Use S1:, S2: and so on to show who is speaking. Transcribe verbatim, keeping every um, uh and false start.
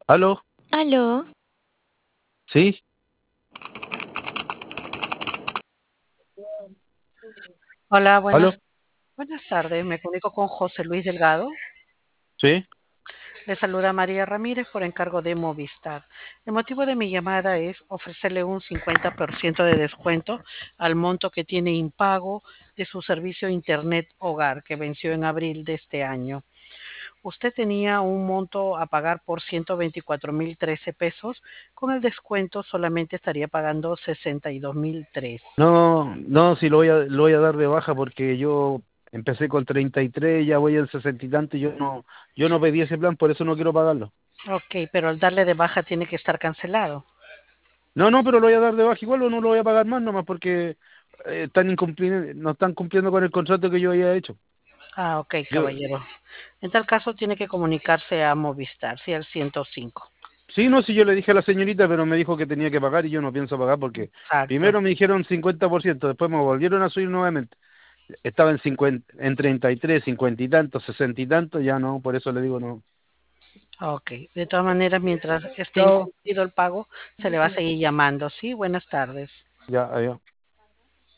S1: ¿Aló?
S2: Aló,
S1: ¿Sí?
S3: Hola,
S1: ¿Aló?
S3: buenas, buenas tardes. Me comunico con José Luis Delgado.
S1: ¿Sí?
S3: Le saluda María Ramírez por encargo de Movistar. El motivo de mi llamada es ofrecerle un cincuenta por ciento de descuento al monto que tiene impago de su servicio Internet Hogar que venció en abril de este año. Usted tenía un monto a pagar por ciento veinticuatro mil trece pesos. Con el descuento solamente estaría pagando sesenta y dos mil tres.
S1: No, no, sí lo voy a, lo voy a dar de baja porque yo empecé con treinta y tres, ya voy al sesenta y tanto y yo no, yo no pedí ese plan, por eso no quiero pagarlo.
S3: Ok, pero al darle de baja tiene que estar cancelado.
S1: No, no, pero lo voy a dar de baja igual o no lo voy a pagar más nomás porque eh, están incumpliendo, no están cumpliendo con el contrato que yo había hecho.
S3: Ah, ok,
S1: Yo,
S3: caballero. En tal caso tiene que comunicarse a Movistar, sí, al ciento cinco.
S1: sí, no, sí yo le dije a la señorita, pero me dijo que tenía que pagar y yo no pienso pagar porque
S3: Exacto.
S1: primero me dijeron cincuenta por ciento, después me volvieron a subir nuevamente. Estaba en cincuenta, en treinta y tres, cincuenta y tanto, sesenta y tanto, ya no, por eso le digo no.
S3: Ok. De todas maneras, mientras esté
S1: Chao.
S3: incumplido el pago, se le va a seguir llamando. Sí, buenas tardes.
S1: Ya, adiós.